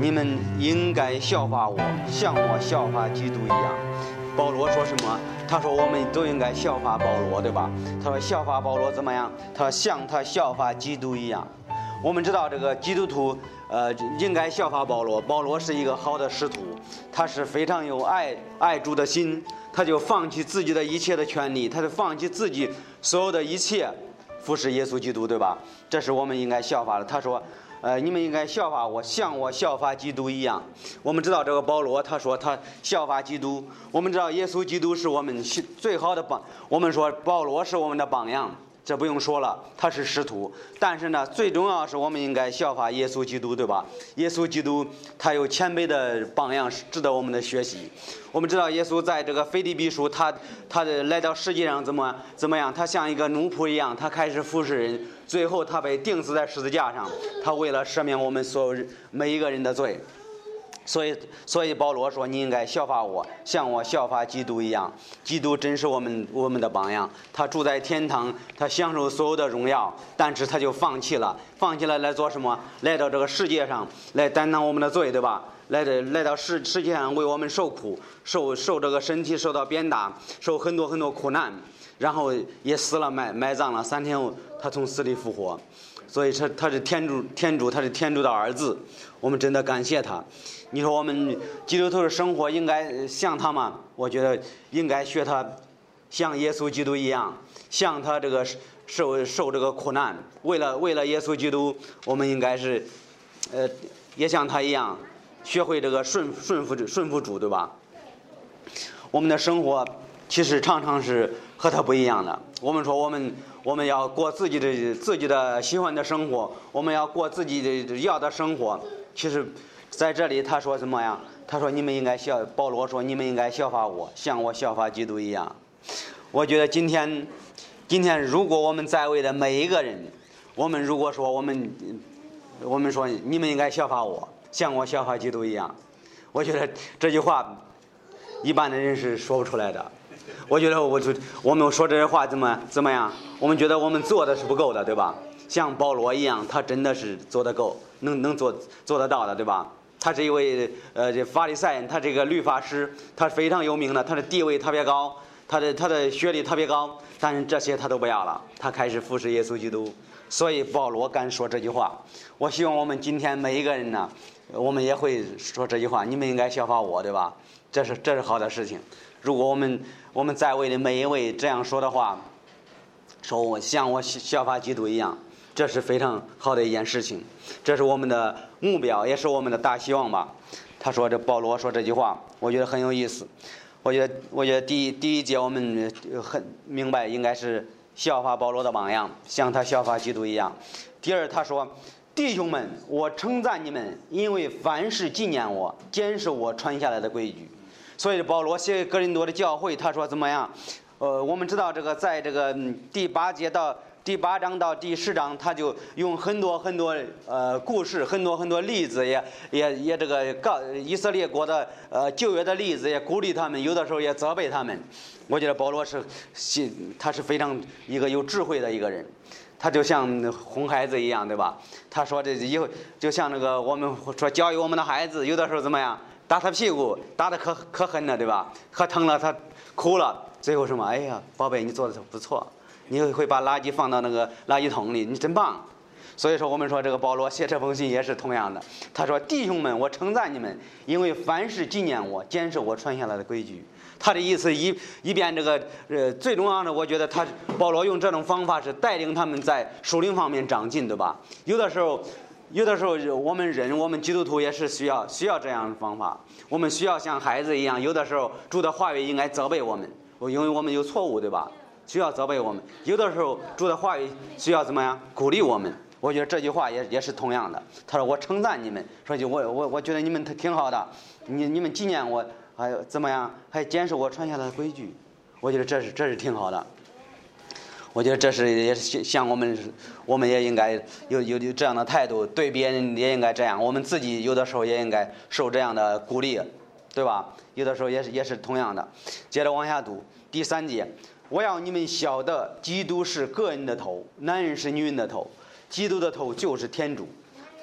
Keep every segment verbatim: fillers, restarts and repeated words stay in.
你们应该效法我，像我效法基督一样。保罗说什么？他说我们都应该效法保罗，对吧？他说效法保罗怎么样？他说像他效法基督一样。我们知道这个基督徒，呃，应该效法保罗。保罗是一个好的使徒，他是非常有爱爱主的心，他就放弃自己的一切的权利，他就放弃自己所有的一切，服侍耶稣基督，对吧？这是我们应该效法的。他说，呃，你们应该效法我，像我效法基督一样。我们知道这个保罗，他说他效法基督。我们知道耶稣基督是我们最好的榜，我们说保罗是我们的榜样。这不用说了，他是使徒。但是呢，最重要是我们应该效法耶稣基督，对吧？耶稣基督他有谦卑的榜样，值得我们的学习。我们知道耶稣在这个腓立比书，他他的来到世界上怎么怎么样？他像一个奴仆一样，他开始服侍人，最后他被钉死在十字架上。他为了赦免我们所有每一个人的罪。所以，所以保罗说：“你应该效法我，像我效法基督一样。基督真是我们我们的榜样。他住在天堂，他享受所有的荣耀，但是他就放弃了，放弃了来做什么？来到这个世界上来担当我们的罪，对吧？来的来到世世界上为我们受苦，受受这个身体受到鞭打，受很多很多苦难，然后也死了，埋埋葬了。三天后，他从死里复活。所以他他是天主，天主他是天主的儿子。我们真的感谢他。”你说我们基督徒的生活应该像他吗？我觉得应该学他，像耶稣基督一样，像他这个受受这个苦难。为了为了耶稣基督，我们应该是，呃，也像他一样，学会这个顺顺服顺服主，对吧？我们的生活其实常常是和他不一样的。我们说我们我们要过自己的自己的喜欢的生活，我们要过自己的要的生活，其实。在这里他说什么呀？他说你们应该效，保罗说你们应该效法我，像我效法基督一样。我觉得今天今天如果我们在位的每一个人，我们如果说我们我们说你们应该效法我，像我效法基督一样，我觉得这句话一般的人是说不出来的。我觉得我就我们说这些话怎么怎么样？我们觉得我们做的是不够的，对吧？像保罗一样，他真的是做得够，能能做做得到的，对吧？他是一位呃这法利赛人，他这个律法师，他非常有名的，他的地位特别高，他的他的学历特别高，但是这些他都不要了，他开始服侍耶稣基督。所以保罗敢说这句话。我希望我们今天每一个人呢，我们也会说这句话，你们应该效法我，对吧？这是这是好的事情。如果我们我们在位的每一位这样说的话，说我像我效法基督一样，这是非常好的一件事情，这是我们的目标，也是我们的大希望吧。他说这保罗说这句话，我觉得很有意思。我觉得我觉得第一第一节我们很明白，应该是效法保罗的榜样，像他效法基督一样。第二他说，弟兄们，我称赞你们，因为凡事纪念我，坚守我传下来的规矩。所以保罗写给哥林多的教会，他说怎么样？呃，我们知道这个在这个第八节到第八章到第十章，他就用很多很多呃故事，很多很多例子，也也也这个告以色列国的呃旧约的例子，也鼓励他们，有的时候也责备他们。我觉得保罗是他是非常一个有智慧的一个人，他就像哄孩子一样，对吧？他说这以后就像那个我们说教育我们的孩子，有的时候怎么样，打他屁股，打得可可狠了，对吧？可疼了，他哭了，最后什么？哎呀，宝贝，你做的不错。你会把垃圾放到那个垃圾桶里，你真棒。所以说我们说这个保罗写这封信也是同样的。他说弟兄们，我称赞你们，因为凡事纪念我，坚守我传下来的规矩。他的意思一一边这个呃最重要的，我觉得他保罗用这种方法是带领他们在属灵方面长进，对吧？有的时候有的时候我们人我们基督徒也是需要需要这样的方法。我们需要像孩子一样，有的时候主的话语应该责备我们，因为我们有错误，对吧？需要责备我们，有的时候主的话语需要怎么样鼓励我们。我觉得这句话也也是同样的。他说我称赞你们，说就我我我觉得你们挺好的，你你们纪念我，还有怎么样，还坚守我传下来的规矩。我觉得这是这是挺好的。我觉得这是也是像我们我们也应该有有有这样的态度，对别人也应该这样，我们自己有的时候也应该受这样的鼓励，对吧？有的时候也是也是同样的。接着往下读第三节。我要你们晓得，基督是个人的头，男人是女人的头，基督的头就是天主。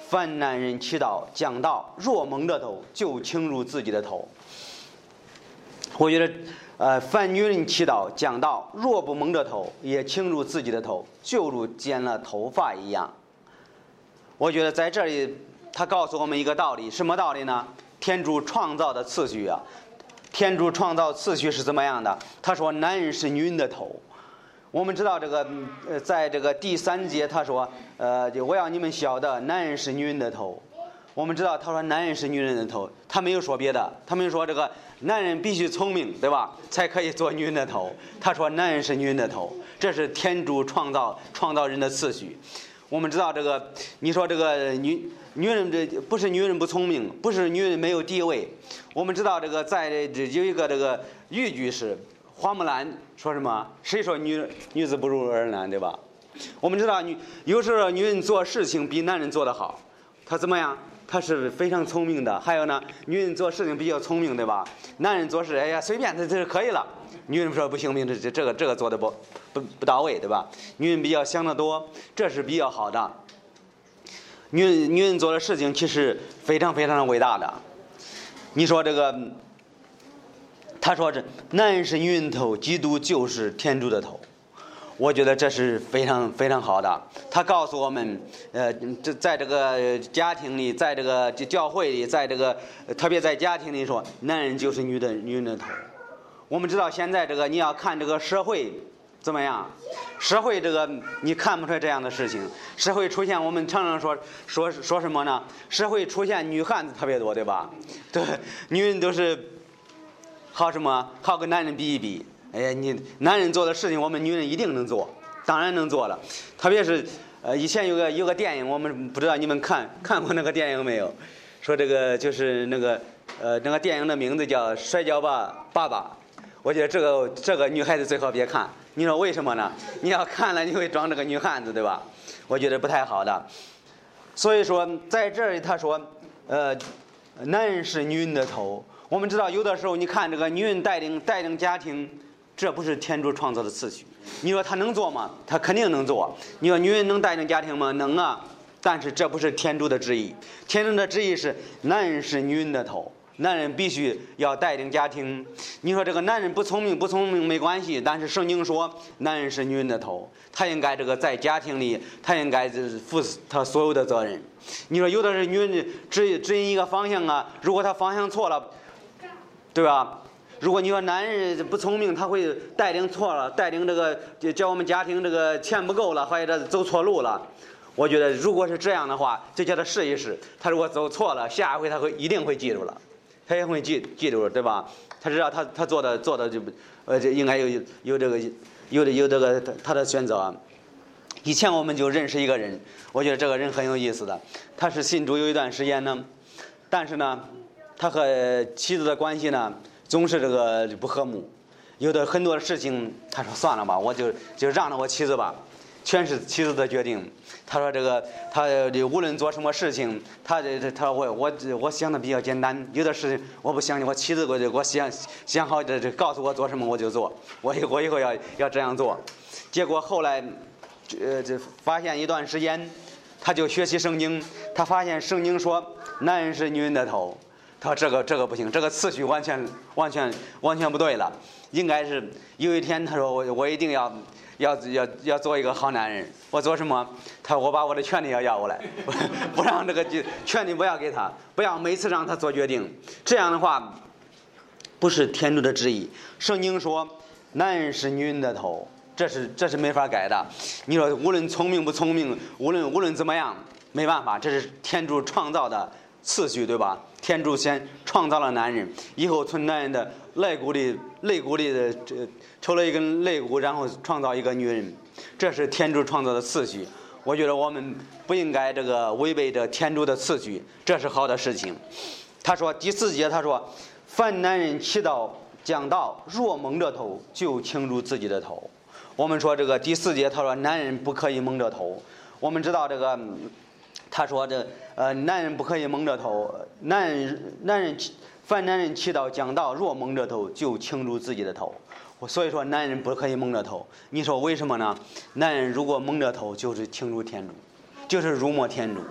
凡男人祈祷讲道，若蒙着头，就倾入自己的头。我觉得，呃，凡女人祈祷讲道，若不蒙着头，也倾入自己的头，就如剪了头发一样。我觉得在这里，他告诉我们一个道理，什么道理呢？天主创造的次序啊，天主创造次序是怎么样的？他说，男人是女人的头。我们知道这个，呃，在这个第三节，他说，呃，我要你们晓得，男人是女人的头。我们知道，他说男人是女人的头，他没有说别的，他没有说这个男人必须聪明，对吧？才可以做女人的头。他说男人是女人的头，这是天主创造创造人的次序。我们知道这个，你说这个女女人这不是女人不聪明，不是女人没有地位。我们知道这个在这有一个这个豫剧是花木兰说什么？谁说女女子不如儿男，对吧？我们知道女有时候女人做事情比男人做得好，她怎么样？她是非常聪明的。还有呢，女人做事情比较聪明，对吧？男人做事，哎呀，随便这这可以了。女人说不行，不行，这这个这个做的不不不到位，对吧？女人比较想得多，这是比较好的。女人女人做的事情其实非常非常的伟大的。你说这个，他说这男人是女人头，基督就是天主的头。我觉得这是非常非常好的。他告诉我们，呃，这在这个家庭里，在这个教会里，在这个特别在家庭里说，男人就是女的女人的头。我们知道现在这个你要看这个社会怎么样，社会这个你看不出来这样的事情。社会出现，我们常常说说说什么呢？社会出现女汉子特别多，对吧？对，女人都是好什么？好跟男人比一比。哎呀，你男人做的事情，我们女人一定能做，当然能做了。特别是，呃，以前有个有个电影，我们不知道你们看看过那个电影没有？说这个就是那个，呃，那个电影的名字叫《摔跤吧，爸爸》。我觉得这个这个女孩子最好别看。你说为什么呢？你要看了，你会装这个女汉子，对吧？我觉得不太好的。所以说，在这里他说，呃，男人是女人的头。我们知道，有的时候你看这个女人带领带领家庭。这不是天主创造的次序。你说他能做吗？他肯定能做。你说女人能带领家庭吗？能啊。但是这不是天主的旨意。天主的旨意是男人是女人的头，男人必须要带领家庭。你说这个男人不聪明不聪明没关系，但是圣经说男人是女人的头，他应该这个在家庭里，他应该负他所有的责任。你说有的是女人指指引一个方向啊，如果他方向错了，对吧？如果你说男人不聪明，他会带领错了，带领这个叫我们家庭这个钱不够了，或者走错路了。我觉得如果是这样的话，就叫他试一试。他如果走错了，下一回他会一定会记住了，他也会记记住了，对吧？他知道他他做的做的就呃这应该有有这个有的有这个他的选择。以前我们就认识一个人，我觉得这个人很有意思的。他是信主有一段时间呢，但是呢，他和妻子的关系呢。总是这个不和睦，有的很多的事情，他说算了吧，我就就让着我妻子吧，全是妻子的决定。他说这个他无论做什么事情，他这他我我我想的比较简单，有的事情我不相信我妻子，我就我想想好这这告诉我做什么我就做，我我以后要要这样做。结果后来，呃这发现一段时间，他就学习圣经，他发现圣经说男人是女人的头。他说这个这个不行，这个次序完全完全完全不对了。应该是有一天他说我我一定要要要要做一个好男人。我做什么？他说我把我的权利要要过来，不让这个权利不要给他，不要每次让他做决定。这样的话不是天主的旨意。圣经说男人是女人的头，这是这是没法改的。你说无论聪明不聪明，无论无论怎么样，没办法，这是天主创造的次序，对吧？天主先创造了男人，以后从男人的肋骨里肋骨里的这抽了一根肋骨，然后创造一个女人，这是天主创造的次序。我觉得我们不应该这个违背着天主的次序，这是好的事情。他说第四节，他说凡男人祈祷讲道，若蒙着头，就倾入自己的头。我们说这个第四节，他说男人不可以蒙着头。我们知道这个。他说这呃男人不可以蒙着头，男人男人凡男人祈祷讲道，若蒙着头，就倾入自己的头。所以说男人不可以蒙着头。你说为什么呢？男人如果蒙着头，就是倾入天主，就是辱没天主。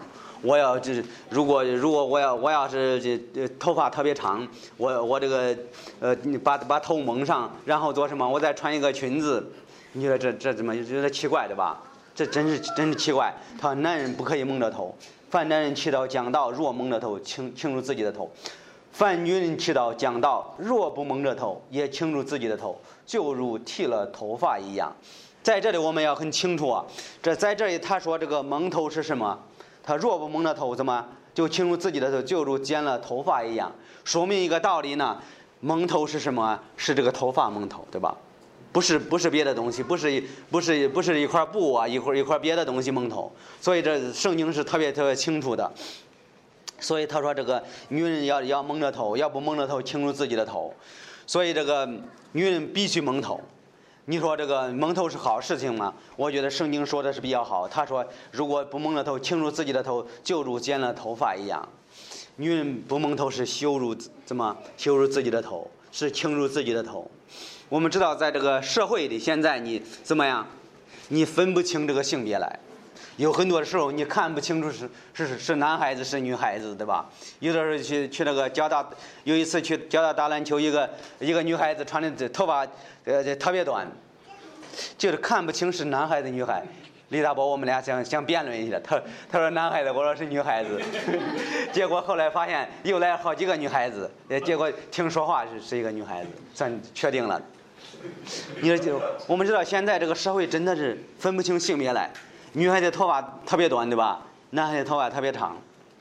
我要这如果如果我要我要是这头发特别长，我我这个呃把把头蒙上，然后做什么？我再穿一个裙子，你觉得这这怎么有点奇怪对吧？这真是真是奇怪。他说男人不可以蒙着头，凡男人祈祷讲道，若蒙着头，倾倾入自己的头；凡女人祈祷讲道，若不蒙着头，也倾入自己的头，就如剃了头发一样。在这里我们要很清楚啊，这在这里他说这个蒙头是什么？他若不蒙着头，怎么就倾入自己的头，就如剪了头发一样？说明一个道理呢，蒙头是什么？是这个头发蒙头，对吧？不是不是别的东西，不是不是不是一块布啊，一块一块别的东西蒙头。所以这圣经是特别特别清楚的。所以他说这个女人要要蒙着头，要不蒙着头倾入自己的头。所以这个女人必须蒙头。你说这个蒙头是好事情吗？我觉得圣经说的是比较好。他说如果不蒙着头倾入自己的头，就如剪了头发一样。女人不蒙头是羞辱，怎么羞辱自己的头，是倾入自己的头。我们知道在这个社会里，现在你怎么样，你分不清这个性别来，有很多的时候你看不清楚是是是男孩子是女孩子，对吧？有的时候去去那个交大，有一次去交大打篮球，一个一个女孩子穿的头发呃特别短，就是看不清是男孩子女孩。李大伯我们俩想想辩论一下，他他说男孩子，我说是女孩子，结果后来发现又来好几个女孩子，结果听说话是是一个女孩子，算确定了。你说就我们知道现在这个社会真的是分不清性别来，女孩子头发特别短，对吧？男孩子头发特别长。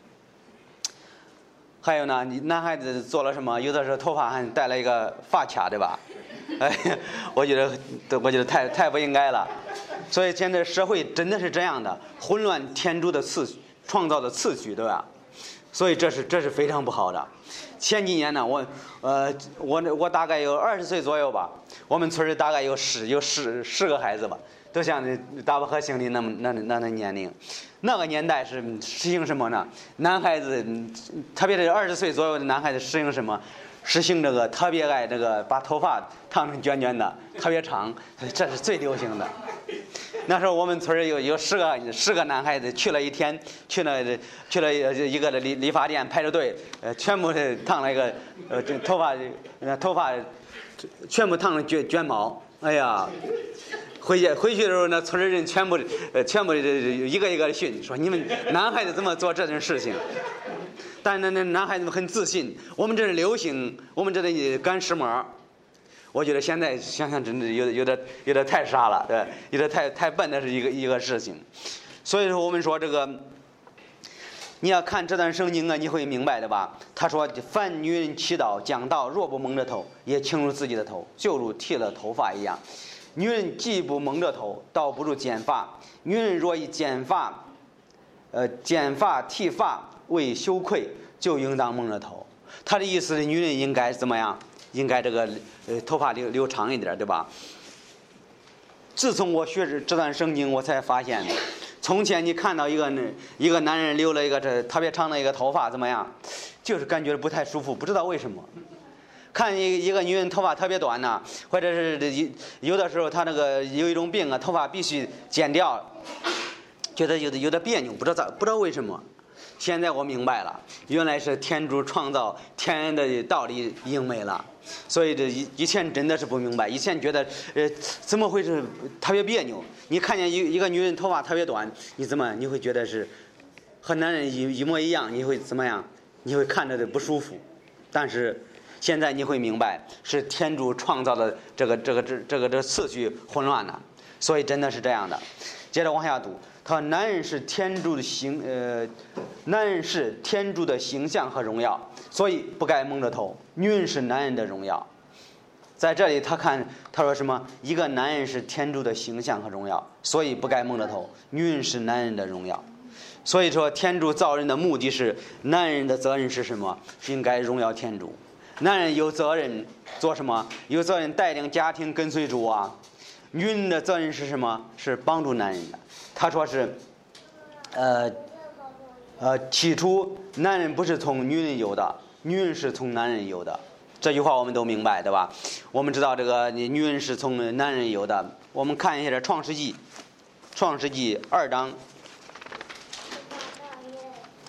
还有呢，你男孩子做了什么？有的时候头发还戴了一个发卡，对吧？哎，我觉得我觉得太太不应该了。所以现在社会真的是这样的，混乱天主的次序创造的次序，对吧？所以这是这是非常不好的。前几年呢，我呃我我大概有二十岁左右吧，我们村里大概有十有十十个孩子吧，都像大伯和兄弟那么那那那年龄。那个年代是实行什么呢？男孩子，特别是二十岁左右的男孩子实行什么？实行这个特别爱这个把头发烫成卷卷的，特别长，这是最流行的。那时候我们村有有十个十个男孩子去了一天，去了去了一个理理发店排着队，呃，全部是烫了一个呃这头发呃头发全部烫成卷卷毛，哎呀！回去回去的时候呢，村里人全部呃全部一个一个训，说你们男孩子怎么做这种事情？但那那男孩子们很自信，我们这是流行，我们这里赶时髦。我觉得现在想想真的有有点有点太傻了，对，有点太太笨的是一个一个事情。所以说我们说这个，你要看这段圣经啊，你会明白的吧？他说：“凡女人祈祷讲道，若不蒙着头，也倾入自己的头，就如剃了头发一样。女人既不蒙着头，倒不如剪发；女人若以剪发，呃，剪发剃发为羞愧，就应当蒙着头。”他的意思是，女人应该怎么样？应该这个呃头发留留长一点，对吧？自从我学这段圣经，我才发现，从前你看到一个一个男人留了一个这特别长的一个头发，怎么样？就是感觉不太舒服，不知道为什么。看一一个女人头发特别短呢、啊，或者是有的时候她那个有一种病啊，头发必须剪掉，觉得有的有点别扭，不知道咋不知道为什么。现在我明白了，原来是天主创造天然的道理应没了。所以这以以前真的是不明白，以前觉得呃怎么会是特别别扭？你看见一一个女人头发特别短，你怎么你会觉得是和男人一一模一样？你会怎么样？你会看着的不舒服。但是现在你会明白，是天主创造的这个这个这这个这个次序混乱了。所以真的是这样的。接着往下读，他说男人是天主的形呃，男人是天主的形象和荣耀，所以不该蒙着头。女人是男人的荣耀。在这里他看他说什么？一个男人是天主的形象和荣耀，所以不该蒙着头。女人是男人的荣耀。所以说天主造人的目的是，男人的责任是什么？应该荣耀天主。男人有责任做什么？有责任带领家庭跟随主啊。女人的责任是什么？是帮助男人的。他说是呃呃起初男人不是从女人有的，女人是从男人有的。这句话我们都明白，对吧？我们知道这个女人是从男人有的。我们看一下这创世纪创世纪二章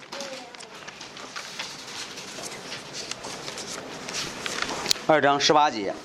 二章十八节。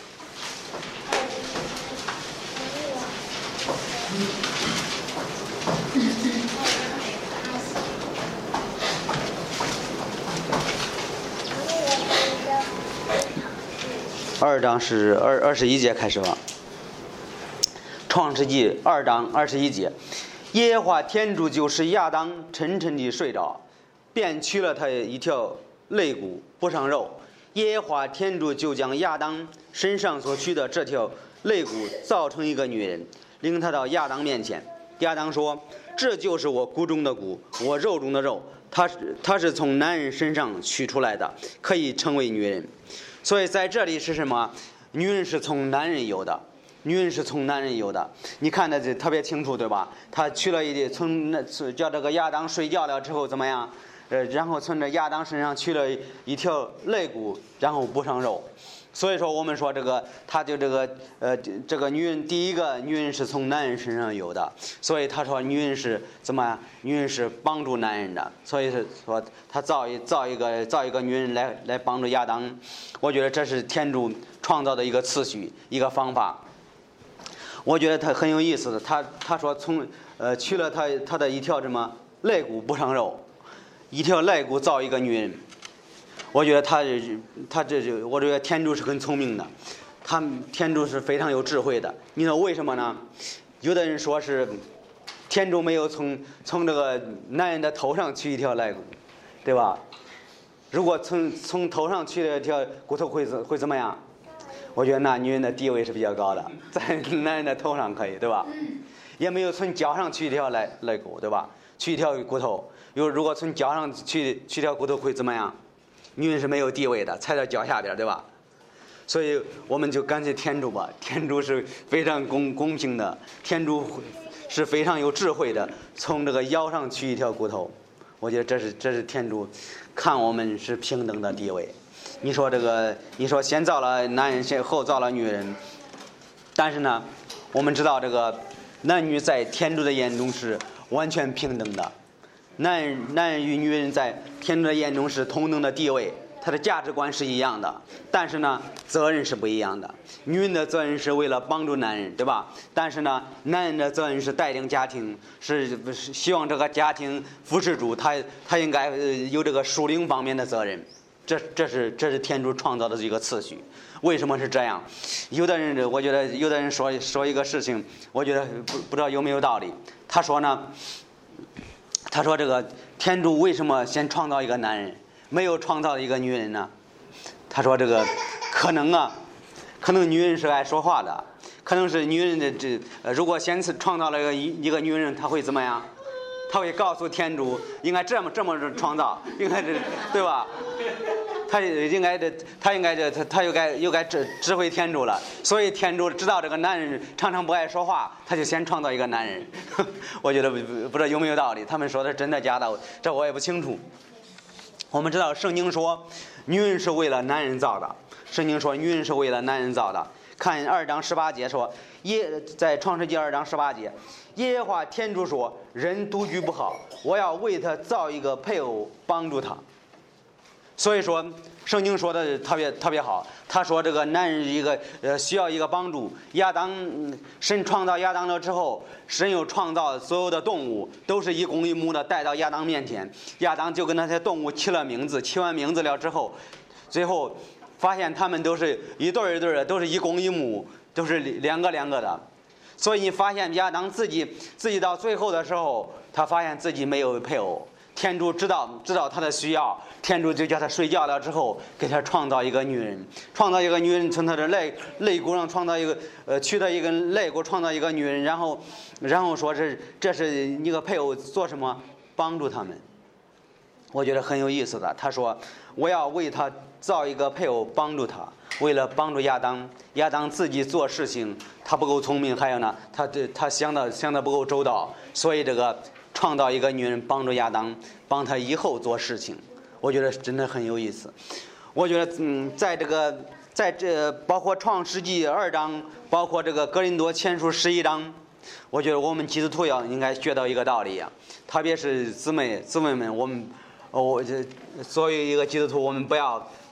二章是二二十一节开始吧。创世纪二章二十一节，耶和华天主就使亚当沉沉地睡着，便取了他一条肋骨，补上肉。耶和华天主就将亚当身上所取的这条肋骨造成一个女人，领他到亚当面前。亚当说：“这就是我骨中的骨，我肉中的肉，它是它是从男人身上取出来的，可以成为女人。”所以在这里是什么？女人是从男人有的，女人是从男人有的。你看的这特别清楚，对吧？他取了一点，从那叫这个亚当睡觉了之后怎么样？呃，然后从这亚当身上取了一条肋骨，然后补上肉。所以说我们说这个，他就这个呃，这个女人第一个女人是从男人身上有的，所以他说女人是怎么？女人是帮助男人的，所以是说他造一造一个造一个女人来来帮助亚当。我觉得这是天主创造的一个次序，一个方法。我觉得他很有意思的，他他说从呃取了他他的一条什么肋骨补上肉，一条肋骨造一个女人。我觉得他他这就我觉得天主是很聪明的，他天主是非常有智慧的。你知道为什么呢？有的人说是天主没有从从这个男人的头上取一条肋骨，对吧？如果从从头上取了一条骨头会会怎么样？我觉得那女人的地位是比较高的，在男人的头上可以，对吧？也没有从脚上取一条肋肋骨，对吧？取一条骨头，有如果从脚上取取条骨头会怎么样？女人是没有地位的，踩在脚下边，对吧？所以我们就感谢天主吧，天主是非常公公平的，天主是非常有智慧的，从这个腰上取一条骨头。我觉得这是这是天主看我们是平等的地位。你说这个，你说先造了男人，先后造了女人，但是呢，我们知道这个男女在天主的眼中是完全平等的。男人男人与女人在天主的眼中是同等的地位，他的价值观是一样的，但是呢责任是不一样的。女人的责任是为了帮助男人，对吧？但是呢男人的责任是带领家庭，是希望这个家庭扶持主，他他应该有这个属灵方面的责任。这这是这是天主创造的这个次序。为什么是这样？有的人我觉得有的人说说一个事情，我觉得不不知道有没有道理。他说呢他说这个天主为什么先创造一个男人，没有创造一个女人呢？他说这个可能啊，可能女人是爱说话的，可能是女人的这呃，如果先是创造了一个一个女人，她会怎么样？她会告诉天主应该这么这么创造，应该是对吧？他应该的，他应该的，他他又该又该指指挥天主了。所以天主知道这个男人常常不爱说话，他就先创造一个男人。我觉得不不知道有没有道理，他们说的是真的假的，这我也不清楚。我们知道圣经说女人是为了男人造的，圣经说女人是为了男人造的。看二章十八节说，耶在创世纪二章十八节，耶和华天主说，人独居不好，我要为他造一个配偶帮助他。所以说圣经说的特别特别好，他说这个男人一个呃需要一个帮助。亚当神创造亚当了之后，神又创造所有的动物都是一公一母的带到亚当面前，亚当就跟那些动物起了名字，起完名字了之后，最后发现他们都是一对一对的，都是一公一母，都是两个两个的。所以你发现亚当自己自己到最后的时候，他发现自己没有配偶。天主知道知道他的需要，天主就叫他睡觉了之后，给他创造一个女人，创造一个女人，从他的肋肋骨上创造一个呃取的一根肋骨，创造一个女人，然后然后说是这是一个配偶做什么？帮助他们。我觉得很有意思的。他说我要为他造一个配偶帮助他，为了帮助亚当，亚当自己做事情他不够聪明，还有呢他他想的想的不够周到，所以这个创造一个女人帮助亚当，帮他以后做事情。我觉得真的很有意思。我觉得嗯，在这个在这包括创世纪二章，包括这个哥林多前书十一章，我觉得我们基督徒要应该学到一个道理啊，特别是姊妹姊妹们，我们我这作为一个基督徒，我们不要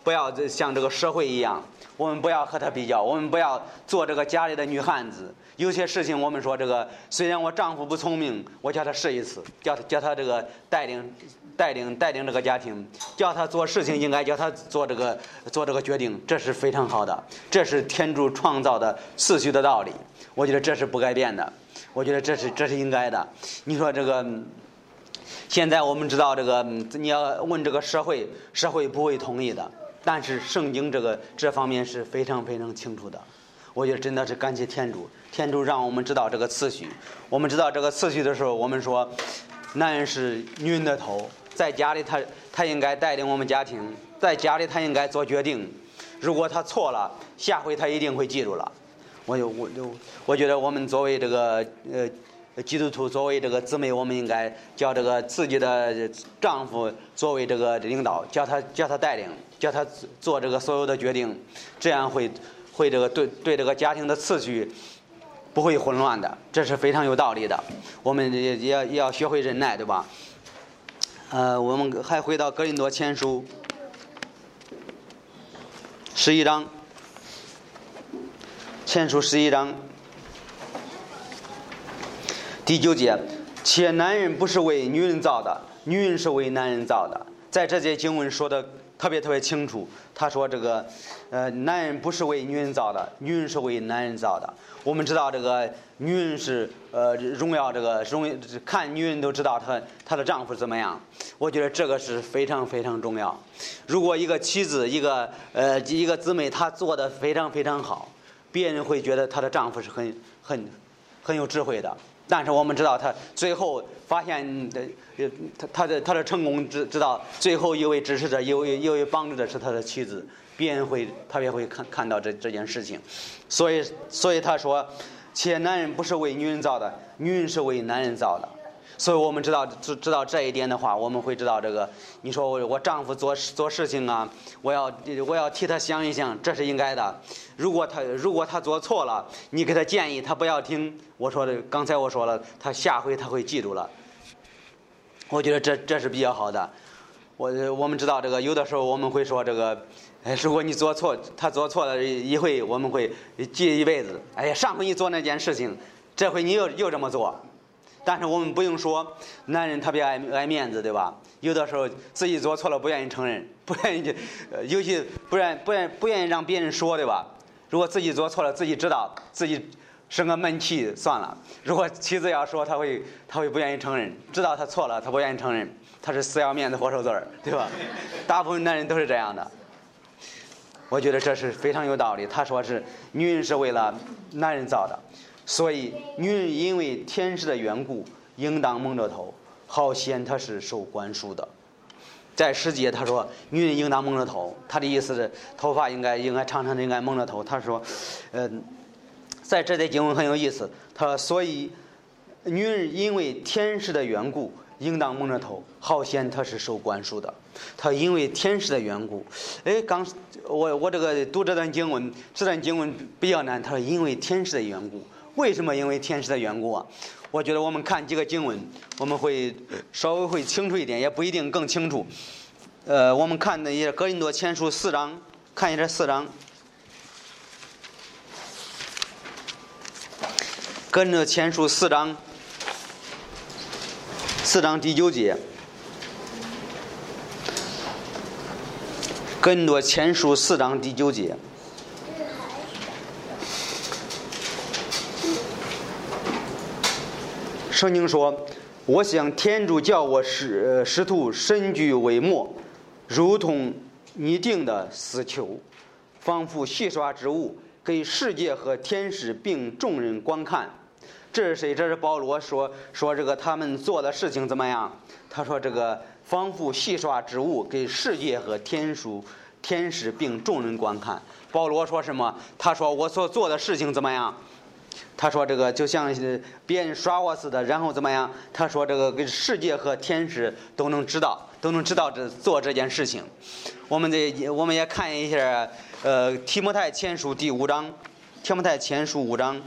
不要像这个社会一样，我们不要和他比较，我们不要做这个家里的女汉子。有些事情我们说这个，虽然我丈夫不聪明，我叫他试一次，叫他叫他这个带领带领带领这个家庭，叫他做事情应该叫他做这个做这个决定，这是非常好的，这是天主创造的次序的道理，我觉得这是不改变的，我觉得这是这是应该的。你说这个现在我们知道这个你要问这个社会，社会不会同意的，但是圣经这个这方面是非常非常清楚的。我觉得真的是感谢天主，天主让我们知道这个次序。我们知道这个次序的时候，我们说男人是女人的头，在家里他他应该带领我们家庭，在家里他应该做决定，如果他错了，下回他一定会记住了。我就我就我觉得我们作为这个呃基督徒，作为这个姊妹，我们应该叫这个自己的丈夫作为这个领导，叫他叫他带领，叫他做这个所有的决定，这样会会这个对对这个家庭的次序不会混乱的，这是非常有道理的。我们也也要也要学会忍耐，对吧？呃，我们还回到哥林多前书十一章，前书十一章第九节，且男人不是为女人造的，女人是为男人造的。在这节经文说的特别特别清楚，他说这个呃，男人不是为女人造的，女人是为男人造的。我们知道这个女人是呃荣耀这个荣看女人都知道她她的丈夫怎么样，我觉得这个是非常非常重要。如果一个妻子一个呃一个姊妹她做的非常非常好，别人会觉得她的丈夫是很很很有智慧的。但是我们知道他最后发现的他他的他的成功知知道最后一位支持者一位一位帮助的是他的妻子，别人会特别会看看到这这件事情。所以所以他说，且男人不是为女人造的，女人是为男人造的。所以我们知道知知道这一点的话，我们会知道这个你说我我丈夫做做事情啊，我要我要替他想一想，这是应该的。如果他如果他做错了，你给他建议他不要听，我说的刚才我说了，他下回他会记住了。我觉得这这是比较好的。我我们知道这个有的时候我们会说这个，哎，如果你做错，他做错了一回，我们会记一辈子。哎呀，上回你做那件事情，这回你又又这么做。但是我们不用说，男人特别爱爱面子，对吧？有的时候自己做错了不愿意承认，不愿意，尤其不愿不愿不愿意让别人说，对吧？如果自己做错了，自己知道，自己生个闷气算了。如果妻子要说，他会他会不愿意承认，知道他错了，他不愿意承认，他是死要面子活受罪儿，对吧？大部分男人都是这样的。我觉得这是非常有道理。他说是女人是为了男人造的。所以女人因为天时的缘故，应当蒙着头，好显她是受管束的。在十节他说女人应当蒙着头，他的意思是头发应该应该常常的应该蒙着头。他说呃，在这节经文很有意思，他说所以女人因为天时的缘故，应当蒙着头，好显她是受管束的。他因为天时的缘故，哎，刚我我这个读这段经文，这段经文比较难。他说因为天时的缘故，为什么因为天时的缘故啊？我觉得我们看几个经文，我们会稍微会清楚一点，也不一定更清楚。呃，我们看的也哥林多前书四章，看一下这四章。哥林多前书四章，四章第九节。哥林多前书四章第九节，圣经说：“我想天主叫我使使徒身居为末，如同拟定的死囚，仿佛戏耍之物，给世界和天使并众人观看。”这是谁？这是保罗说说这个他们做的事情怎么样？他说这个仿佛戏耍之物，给世界和天属天使并众人观看。保罗说什么？他说我所做的事情怎么样？他说这个就像别人耍我似的，然后怎么样？他说这个给世界和天使都能知道，都能知道这做这件事情。我们这我们也看一下，呃，提摩太前书第五章，提摩太前书五章。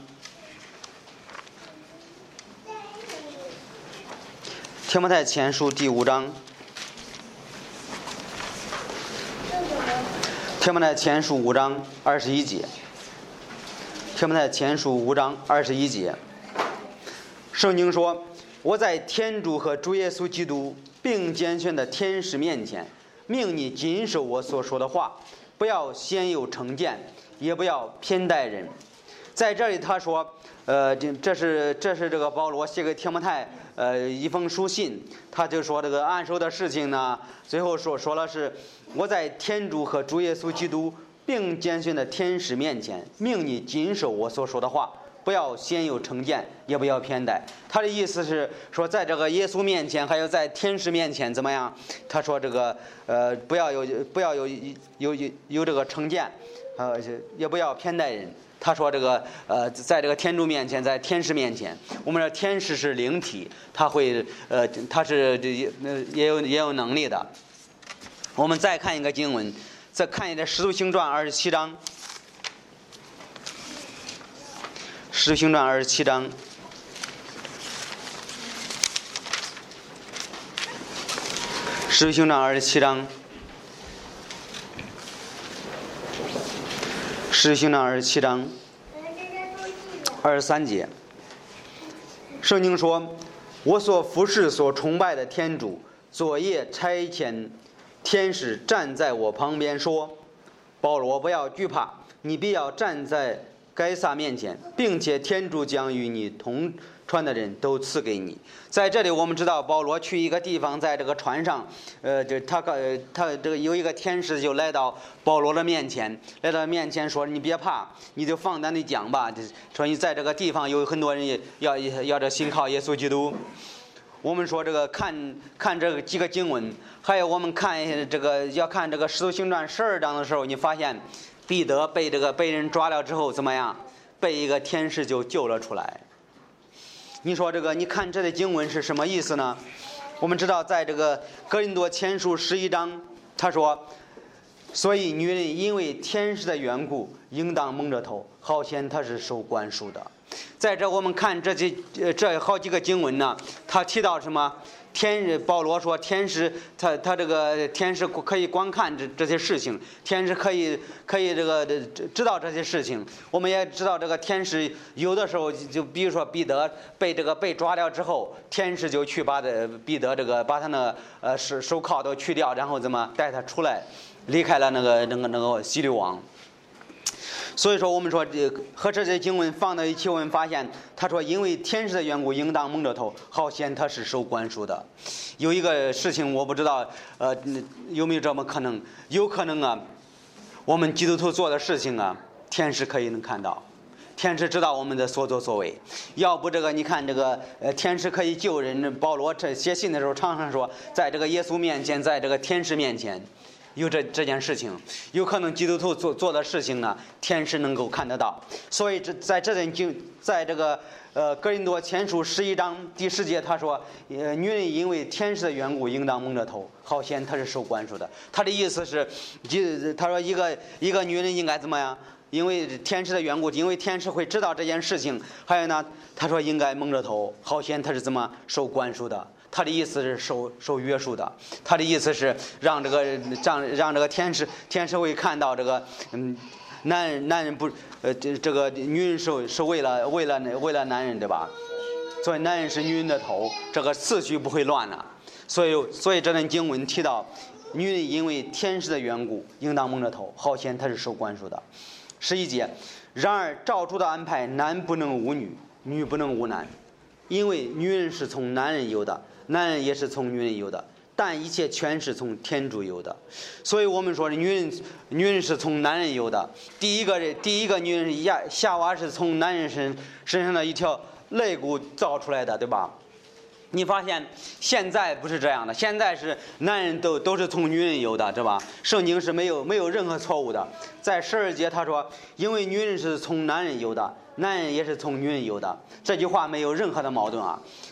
提摩太前书第五章， 提摩太前书五章二十一节。提摩太前书五章二十一节，圣经说：“我在天主和主耶稣基督并拣选的天使面前，命你谨守我所说的话，不要先有成见，也不要偏待人。”在这里他说，呃，这是这是这个保罗写给提摩太呃一封书信，他就说这个按手的事情呢，最后说说了是我在天主和主耶稣基督并拣选的天使面前，命你谨守我所说的话，不要先有成见，也不要偏待。他的意思是说，在这个耶稣面前，还有在天使面前怎么样？他说这个呃，不要有不要有有有有这个成见，呃，也不要偏待人。他说这个呃，在这个天主面前，在天使面前，我们的天使是灵体，他会呃，他是也也有也有能力的。我们再看一个经文，再看一个《使徒行传》二十七章，《使徒行传》二十七章，《使徒行传》二十七章。使徒行传二十七章二十三节，圣经说：“我所服侍、所崇拜的天主，昨夜差遣天使站在我旁边，说：保罗，不要惧怕，你必要站在该撒面前，并且天主将与你同船的人都赐给你。”在这里我们知道保罗去一个地方，在这个船上，呃，就他他这个有一个天使就来到保罗的面前，来到面前说：“你别怕，你就放胆地讲吧。说你在这个地方有很多人要要这信靠耶稣基督。”我们说这个看看这个几个经文，还有我们看这个要看这个使徒行传十二章的时候，你发现彼得被这个被人抓了之后怎么样？被一个天使就救了出来。你说这个，你看这类经文是什么意思呢？我们知道，在这个哥林多前书十一章，他说：“所以女人因为天使的缘故，应当蒙着头，好显她是受管束的。”在这我们看这几这好几个经文呢，他提到什么？天保罗说天使他他这个天使可以观看这这些事情，天使可以可以这个知道这些事情。我们也知道这个天使有的时候就比如说彼得被这个被抓掉之后，天使就去把这彼得这个把他那呃手手铐都去掉，然后怎么带他出来，离开了那个那个那个希律王。所以说我们说和这些经文放到一起，我们发现他说因为天使的缘故，应当蒙着头，好显他是受管束的。有一个事情我不知道呃有没有这么可能，有可能啊，我们基督徒做的事情啊，天使可以能看到，天使知道我们的所作所为。要不这个你看这个呃天使可以救人，保罗这写信的时候常常说，在这个耶稣面前，在这个天使面前有这这件事情，有可能基督徒做做的事情呢，天使能够看得到。所以这在这段经，在这个呃哥林多前书十一章第十节，他说，呃女人因为天使的缘故，应当蒙着头，好显她是受管束的。他的意思是，他说一个一个女人应该怎么样？因为天使的缘故，因为天使会知道这件事情。还有呢，他说应该蒙着头，好显她是怎么受管束的。他的意思是受受约束的，他的意思是让这个让让这个天使天使会看到这个嗯，男人男人不呃这这个女人是是为了为了为了男人，对吧？所以男人是女人的头，这个次序不会乱了。所以所以这段经文提到，女人因为天使的缘故，应当蒙着头，好显她是受管束的。十一节，然而照主的安排，男不能无女，女不能无男，因为女人是从男人有的，男人也是从女人有的，但一切全是从天主有的。所以我们说女人女人是从男人有的。第一个第一个女人夏夏娃是从男人身身上的一条肋骨造出来的，对吧？你发现现在不是这样的，现在是男人都都是从女人有的，对吧？圣经是没有没有任何错误的。在十二节他说，因为女人是从男人有的，男人也是从女人有的，这句话没有任何的矛盾啊。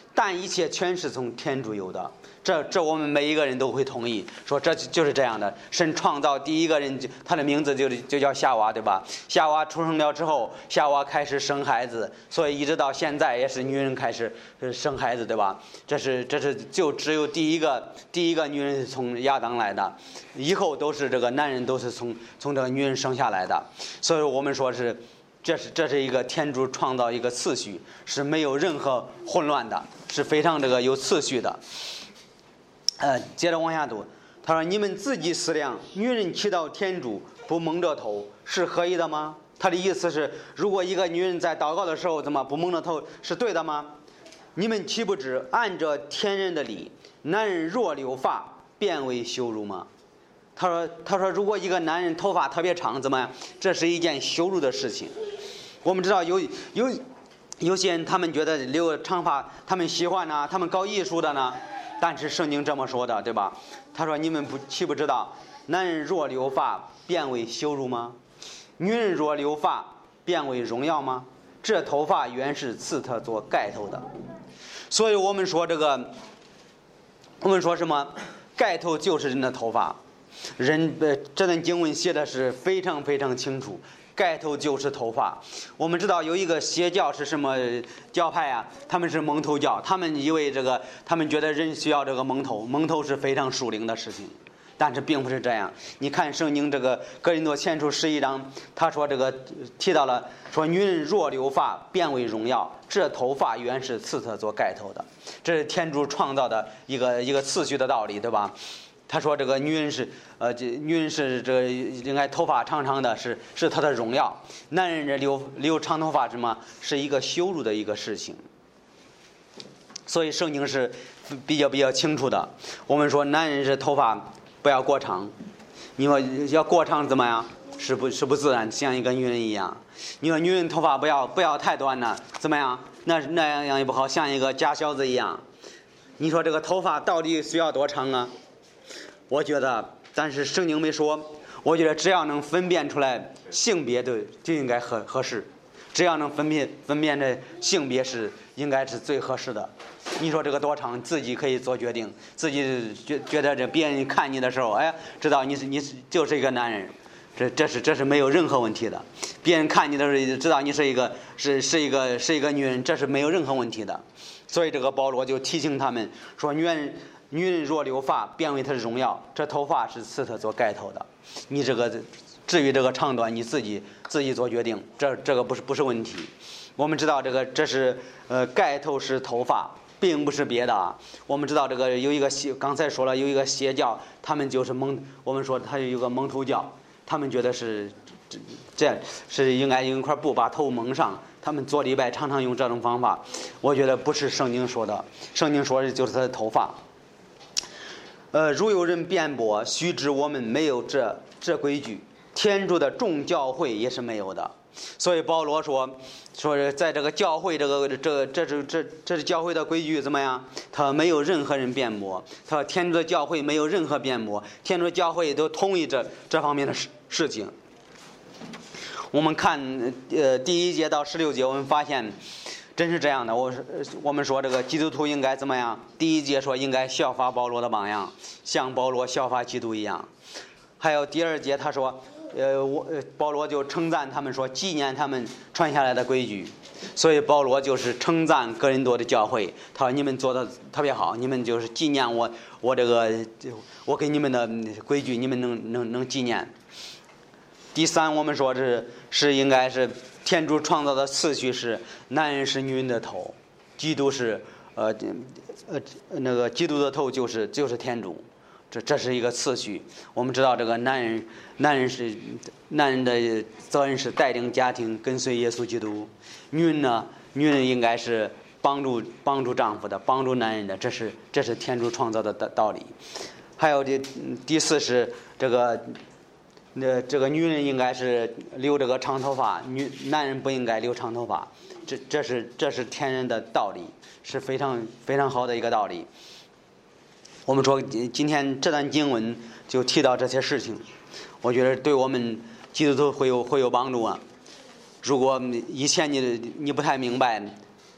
但一切全是从天主有的。这这我们每一个人都会同意，说这就是这样的。神创造第一个人，他的名字就就叫夏娃，对吧？夏娃出生了之后，夏娃开始生孩子，所以一直到现在也是女人开始生孩子，对吧？这是这是就只有第一个第一个女人是从亚当来的，以后都是这个男人都是从从这个女人生下来的。所以我们说是。这是这是一个天主创造一个次序，是没有任何混乱的，是非常这个有次序的。呃，接着往下读，他说：“你们自己思量，女人祈祷天主不蒙着头，是合意的吗？”他的意思是，如果一个女人在祷告的时候怎么不蒙着头，是对的吗？你们岂不知按着天人的理，男人若留发，便为羞辱吗？他说：“他说，如果一个男人头发特别长，怎么样？这是一件羞辱的事情。我们知道有有有些人，他们觉得留长发，他们喜欢呢，他们搞艺术的呢。但是圣经这么说的，对吧？他说：你们不岂不知道，男人若留发，便为羞辱吗？女人若留发，便为荣耀吗？这头发原是赐他做盖头的。所以我们说这个，我们说什么？盖头就是人的头发。”人呃，这段经文写的是非常非常清楚，盖头就是头发。我们知道有一个邪教是什么教派啊？他们是蒙头教，他们以为这个，他们觉得人需要这个蒙头，蒙头是非常属灵的事情，但是并不是这样。你看圣经这个哥林多前书十一章，他说这个提到了说，女人若留发，便为荣耀，这头发原是赐他做盖头的。这是天主创造的一个一个次序的道理，对吧？他说：“这个女人是，呃，这女人是这个应该头发长长的，是是她的荣耀。男人这留留长头发什么，是一个羞辱的一个事情。所以圣经是比较比较清楚的。我们说，男人是头发不要过长，你说要过长怎么样？是不是不自然，像一个女人一样。你说女人头发不要不要太短呢，怎么样？那那样也不好，像一个假小子一样。你说这个头发到底需要多长啊？”我觉得，但是圣经没说。我觉得只要能分辨出来性别的，就应该合合适。只要能分辨分辨这性别是应该是最合适的。你说这个多长，自己可以做决定，自己觉觉得这别人看你的时候，哎，知道你是你是就是一个男人，这这是这是没有任何问题的。别人看你的时候，知道你是一个是是一个是一个女人，这是没有任何问题的。所以这个保罗就提醒他们说，女人。女人若留发，便为她的荣耀。这头发是赐她做盖头的。你这个至于这个长短，你自己自己做决定。这这个不是不是问题。我们知道这个这是呃盖头是头发，并不是别的啊。我们知道这个有一个邪，刚才说了有一个邪教，他们就是蒙，我们说他有一个蒙头教，他们觉得是这这是应该用一块布把头蒙上。他们做礼拜常常用这种方法。我觉得不是圣经说的，圣经说的就是他的头发。呃，如有人辩驳，须知我们没有这这规矩，天主的众教会也是没有的。所以保罗说，说在这个教会这个这这是这这是教会的规矩怎么样？他没有任何人辩驳，他说天主的教会没有任何辩驳，天主的教会都同意这这方面的事事情。我们看呃第一节到十六节，我们发现。真是这样的，我我们说这个基督徒应该怎么样？第一节说应该效法保罗的榜样，像保罗效法基督一样。还有第二节他说，呃，我保罗就称赞他们说纪念他们传下来的规矩，所以保罗就是称赞哥林多的教会，他说你们做的特别好，你们就是纪念我我这个我给你们的规矩，你们能能能纪念。第三，我们说是是应该是天主创造的次序是男人是女人的头，基督是呃呃那个基督的头就是就是天主，这这是一个次序。我们知道这个男人男人是男人的责任是带领家庭跟随耶稣基督，女人呢女人应该是帮助帮助丈夫的，帮助男人的，这是这是天主创造的道理。还有第第四是这个。那这个女人应该是留这个长头发，女男人不应该留长头发，这这是这是天然的道理，是非常非常好的一个道理。我们说今天这段经文就提到这些事情，我觉得对我们基督徒会有会有帮助啊。如果以前你你不太明白，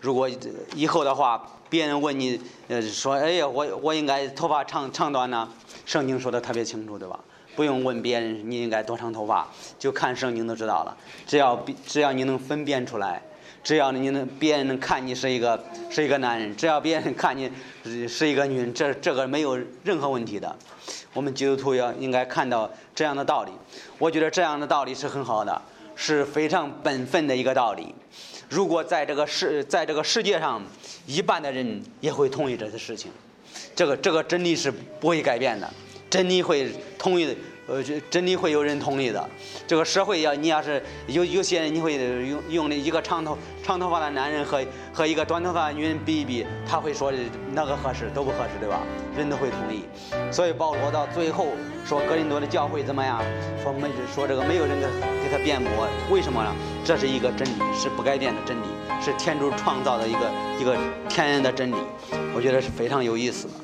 如果以后的话，别人问你，呃，说，哎呀，我我应该头发长长短呢？圣经说的特别清楚，对吧？不用问别人你应该多长头发，就看圣经都知道了。只要只要你能分辨出来，只要你能别人能看你是一个是一个男人，只要别人看你是一个女人，这这个没有任何问题的。我们基督徒要应该看到这样的道理。我觉得这样的道理是很好的，是非常本分的一个道理。如果在这个世在这个世界上，一半的人也会同意这些事情，这个这个真理是不会改变的，真理会同意，呃，真理会有人同意的。这个社会要你要是有有些人，你会用用的一个长头长头发的男人和和一个短头发的女人比一比，他会说那个合适都不合适，对吧？人都会同意。所以保罗到最后说哥林多的教会怎么样？说没说这个没有人给给他辩驳，为什么呢？这是一个真理，是不改变的真理，是天主创造的一个一个天然的真理。我觉得是非常有意思的。